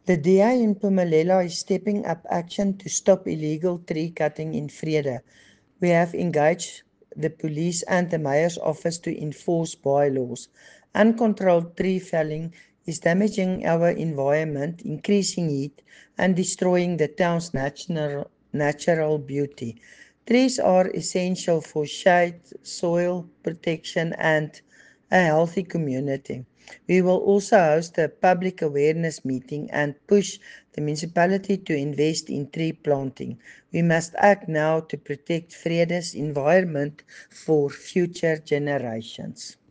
The DA in Mpumalanga is stepping up action to stop illegal tree cutting in Vrede. We have engaged the police and the mayor's office to enforce bylaws. Uncontrolled tree felling is damaging our environment, increasing heat, and destroying the town's natural beauty. Trees are essential for shade, soil protection, and a healthy community. We will also host a public awareness meeting and push the municipality to invest in tree planting. We must act now to protect Vrede's environment for future generations.